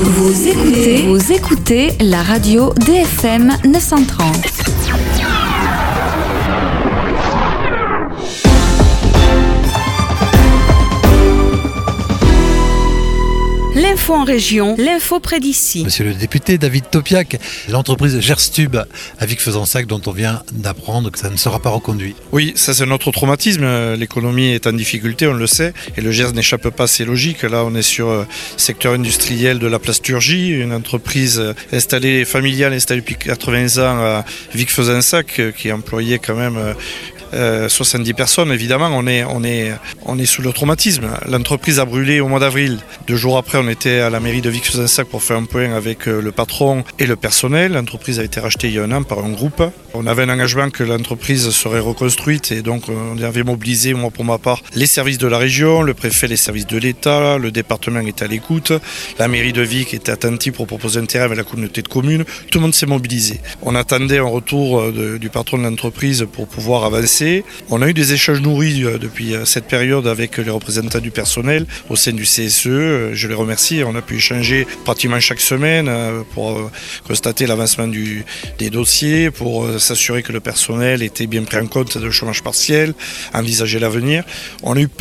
Vous écoutez la radio DFM 930. L'info en région, l'info près d'ici. Monsieur le député David Topiac, l'entreprise Gerstube à Vic-Fezensac dont on vient d'apprendre que ça ne sera pas reconduit. Oui, ça c'est notre traumatisme. L'économie est en difficulté, on le sait, et le Gers n'échappe pas à ses logiques. Là, on est sur le secteur industriel de la plasturgie, une entreprise familiale installée depuis 80 ans à Vic-Fezensac qui employait quand même 70 personnes. Évidemment, on est sous le traumatisme. L'entreprise a brûlé au mois d'avril. 2 jours après, on était à la mairie de Vic-Fezensac pour faire un point avec le patron et le personnel. L'entreprise a été rachetée il y a 1 an par un groupe. On avait un engagement que l'entreprise serait reconstruite et donc on avait mobilisé, moi pour ma part, les services de la région, le préfet, les services de l'État, le département était à l'écoute, la mairie de Vic était attentive pour proposer un terrain avec la communauté de communes. Tout le monde s'est mobilisé. On attendait un retour du patron de l'entreprise pour pouvoir avancer. On a eu des échanges nourris depuis cette période avec les représentants du personnel au sein du CSE. Je les remercie. On a pu échanger pratiquement chaque semaine pour constater l'avancement des dossiers, pour s'assurer que le personnel était bien pris en compte de chômage partiel, envisager l'avenir. On a eu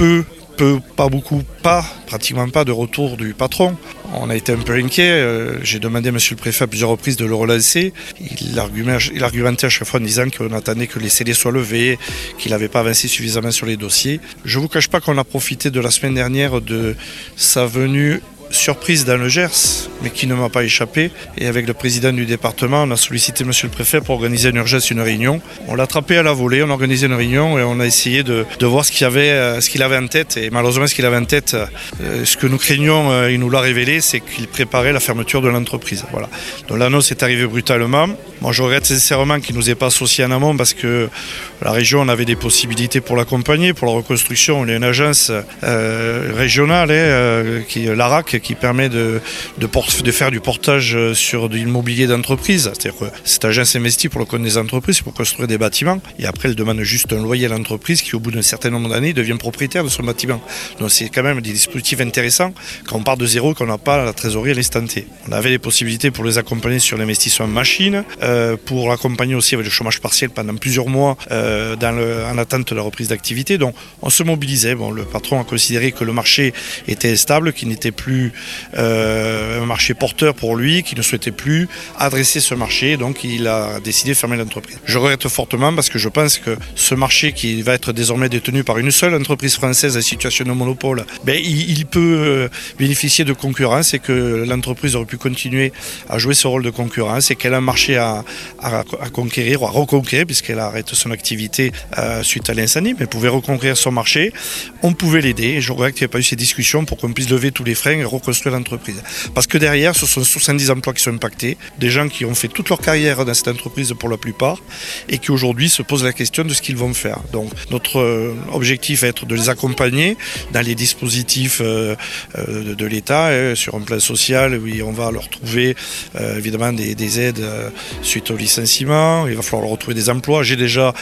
pratiquement pas de retour du patron. On a été un peu inquiet. J'ai demandé à monsieur le préfet à plusieurs reprises de le relancer. Il argumentait à chaque fois en disant qu'on attendait que les scellés soient levés, qu'il n'avait pas avancé suffisamment sur les dossiers. Je ne vous cache pas qu'on a profité de la semaine dernière de sa venue surprise dans le Gers, mais qui ne m'a pas échappé. Et avec le président du département, on a sollicité monsieur le préfet pour organiser une réunion. On l'a attrapé à la volée, on a organisé une réunion et on a essayé de voir ce qu'il avait en tête. Et malheureusement, ce qu'il avait en tête, ce que nous craignons, il nous l'a révélé, c'est qu'il préparait la fermeture de l'entreprise. Voilà. Donc l'annonce est arrivée brutalement. Moi, je regrette sincèrement qu'il ne nous ait pas associés en amont parce que la région, on avait des possibilités pour l'accompagner, pour la reconstruction. On a une agence régionale, l'ARAC, qui permet de faire du portage sur de l'immobilier d'entreprise. C'est-à-dire que cette agence investit pour le compte des entreprises, pour construire des bâtiments. Et après, elle demande juste un loyer à l'entreprise qui, au bout d'un certain nombre d'années, devient propriétaire de son bâtiment. Donc c'est quand même des dispositifs intéressants quand on part de zéro et qu'on n'a pas la trésorerie à l'instant T. On avait des possibilités pour les accompagner sur l'investissement en machines, pour l'accompagner aussi avec le chômage partiel pendant plusieurs mois en attente de la reprise d'activité. Donc on se mobilisait. Bon, le patron a considéré que le marché était instable, qu'il n'était plus un marché porteur pour lui, qui ne souhaitait plus adresser ce marché, donc il a décidé de fermer l'entreprise. Je regrette fortement parce que je pense que ce marché qui va être désormais détenu par une seule entreprise française en situation de monopole, il peut bénéficier de concurrence et que l'entreprise aurait pu continuer à jouer ce rôle de concurrence et qu'elle a un marché à conquérir ou à reconquérir puisqu'elle arrête son activité suite à l'incendie, mais elle pouvait reconquérir son marché. On pouvait l'aider et je regrette qu'il n'y ait pas eu ces discussions pour qu'on puisse lever tous les freins et reconstruire l'entreprise. Parce que derrière, ce sont 70 emplois qui sont impactés, des gens qui ont fait toute leur carrière dans cette entreprise pour la plupart et qui aujourd'hui se posent la question de ce qu'ils vont faire. Donc notre objectif va être de les accompagner dans les dispositifs de l'État, sur un plan social, où on va leur trouver évidemment des aides suite au licenciement, il va falloir leur retrouver des emplois. J'ai déjà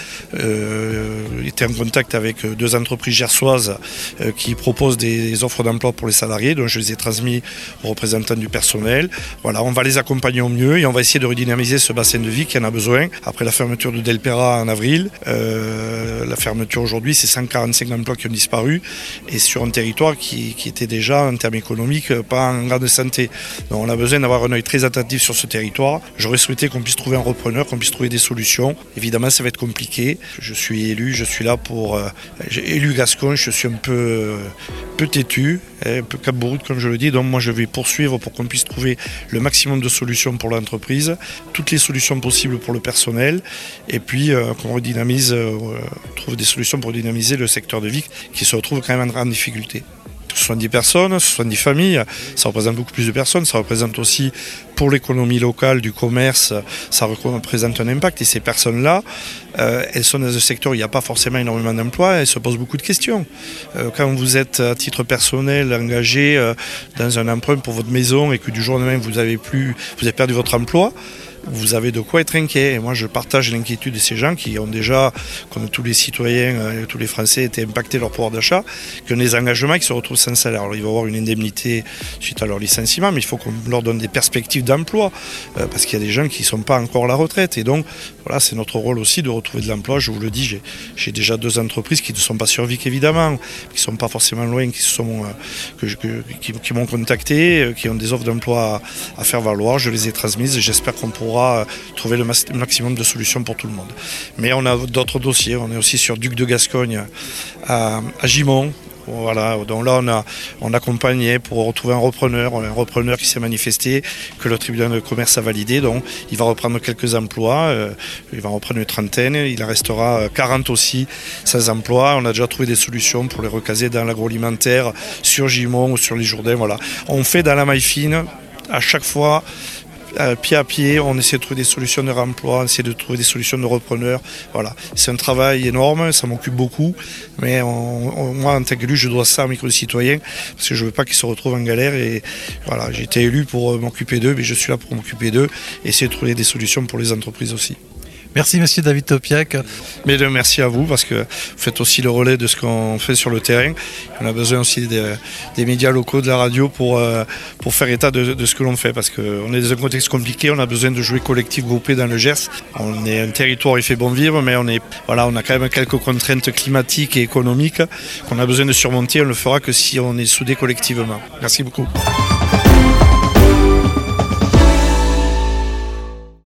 été en contact avec 2 entreprises gersoises qui proposent des offres d'emploi pour les salariés, donc je les ai transmis aux représentants du personnel. Voilà, on va les accompagner au mieux et on va essayer de redynamiser ce bassin de vie qui en a besoin. Après la fermeture de Delpera en avril, la fermeture aujourd'hui, c'est 145 emplois qui ont disparu et sur un territoire qui était déjà en termes économiques pas en grande santé. Donc on a besoin d'avoir un œil très attentif sur ce territoire. J'aurais souhaité qu'on puisse trouver un repreneur, qu'on puisse trouver des solutions. Évidemment, ça va être compliqué. Je suis élu, je suis là pour... j'ai élu Gascon, je suis un peu têtu, un peu cabouroute comme je le dis. Donc moi, je vais poursuivre pour qu'on puisse trouver le maximum de solutions pour l'entreprise, toutes les solutions possibles pour le personnel, et puis qu'on redynamise, trouve des solutions pour dynamiser le secteur de Vic qui se retrouve quand même en difficulté. 70 personnes, 70 familles, ça représente beaucoup plus de personnes, ça représente aussi pour l'économie locale, du commerce, ça représente un impact. Et ces personnes-là, elles sont dans un secteur où il n'y a pas forcément énormément d'emplois, elles se posent beaucoup de questions. Quand vous êtes à titre personnel engagé dans un emprunt pour votre maison et que du jour au lendemain vous avez perdu votre emploi, vous avez de quoi être inquiet. Et moi, je partage l'inquiétude de ces gens qui ont déjà, comme tous les citoyens, tous les Français, été impactés leur pouvoir d'achat, qui ont des engagements qui se retrouvent sans salaire. Alors, il va y avoir une indemnité suite à leur licenciement, mais il faut qu'on leur donne des perspectives d'emploi, parce qu'il y a des gens qui ne sont pas encore à la retraite. Et donc, voilà, c'est notre rôle aussi de retrouver de l'emploi. Je vous le dis, j'ai déjà 2 entreprises qui ne sont pas sur Vic, évidemment, qui ne sont pas forcément loin, qui m'ont contacté, qui ont des offres d'emploi à faire valoir. Je les ai transmises et j'espère qu'on pourra trouver le maximum de solutions pour tout le monde. Mais on a d'autres dossiers. On est aussi sur Duc de Gascogne à Gimont. Voilà, donc là on accompagnait pour retrouver un repreneur qui s'est manifesté, que le tribunal de commerce a validé, donc il va reprendre quelques emplois, il va reprendre une trentaine, il en restera 40 aussi sans emploi. On a déjà trouvé des solutions pour les recaser dans l'agroalimentaire, sur Gimont ou sur les Jourdains. Voilà. On fait dans la maille fine, à chaque fois, pied à pied, on essaie de trouver des solutions de réemploi, on essaie de trouver des solutions de repreneurs. Voilà. C'est un travail énorme, ça m'occupe beaucoup, mais moi en tant qu'élu, je dois ça à mes concitoyens, parce que je ne veux pas qu'ils se retrouvent en galère. Et voilà, j'ai été élu pour m'occuper d'eux, mais je suis là pour m'occuper d'eux et essayer de trouver des solutions pour les entreprises aussi. Merci monsieur David Topiak. Mais merci à vous, parce que vous faites aussi le relais de ce qu'on fait sur le terrain. On a besoin aussi des médias locaux, de la radio pour faire état de ce que l'on fait, parce qu'on est dans un contexte compliqué, on a besoin de jouer collectif, groupé dans le Gers. On est un territoire où il fait bon vivre, mais on a quand même quelques contraintes climatiques et économiques qu'on a besoin de surmonter. On ne le fera que si on est soudés collectivement. Merci beaucoup.